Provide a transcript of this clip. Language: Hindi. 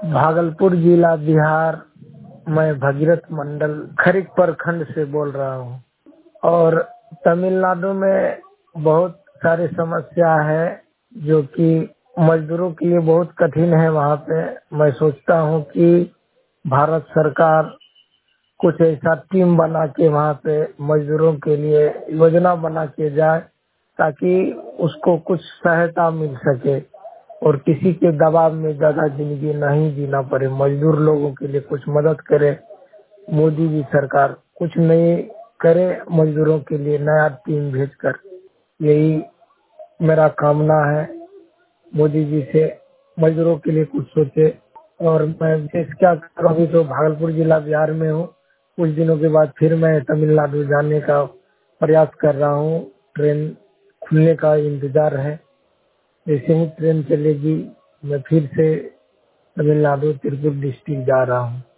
भागलपुर जिला बिहार। मैं भगीरथ मंडल खरीक प्रखंड से बोल रहा हूँ। और तमिलनाडु में बहुत सारी समस्या है जो कि मजदूरों के लिए बहुत कठिन है। वहाँ पे मैं सोचता हूँ कि भारत सरकार कुछ ऐसा टीम बना के वहाँ पे मजदूरों के लिए योजना बना के जाए ताकि उसको कुछ सहायता मिल सके और किसी के दबाव में ज्यादा जिंदगी नहीं जीना पड़े। मजदूर लोगों के लिए कुछ मदद करे मोदी जी सरकार, कुछ नहीं करे मजदूरों के लिए नया टीम भेजकर। यही मेरा कामना है मोदी जी से मजदूरों के लिए कुछ सोचे। और मैं विशेष क्या करूँ, अभी तो भागलपुर जिला बिहार में हूँ। कुछ दिनों के बाद फिर मैं तमिलनाडु जाने का प्रयास कर रहा हूँ। ट्रेन खुलने का इंतजार है। जैसे ही ट्रेन चलेगी मैं फिर से तमिलनाडु तिरुपति डिस्ट्रिक्ट जा रहा हूँ।